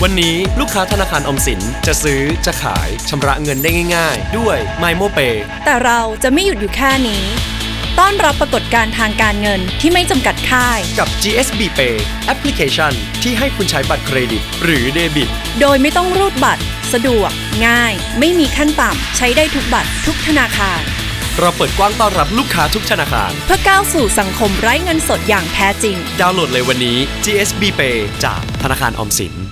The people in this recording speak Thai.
วันนี้ลูกค้าธนาคารออมสินจะซื้อจะขายชำระเงินได้ง่ายๆด้วย MyMoPay แต่เราจะไม่หยุดอยู่แค่นี้ต้อนรับปรากฏการณ์ทางการเงินที่ไม่จำกัดค่ายกับ GSB Pay แอปพลิเคชันที่ให้คุณใช้บัตรเครดิตหรือเดบิตโดยไม่ต้องรูดบัตรสะดวกง่ายไม่มีขั้นต่ำใช้ได้ทุกบัตรทุกธนาคารเราเปิดกว้างต้อนรับลูกค้าทุกธนาคารเพื่อก้าวสู่สังคมไร้เงินสดอย่างแท้จริงดาวน์โหลดเลยวันนี้ GSB Pay จากธนาคารออมสิน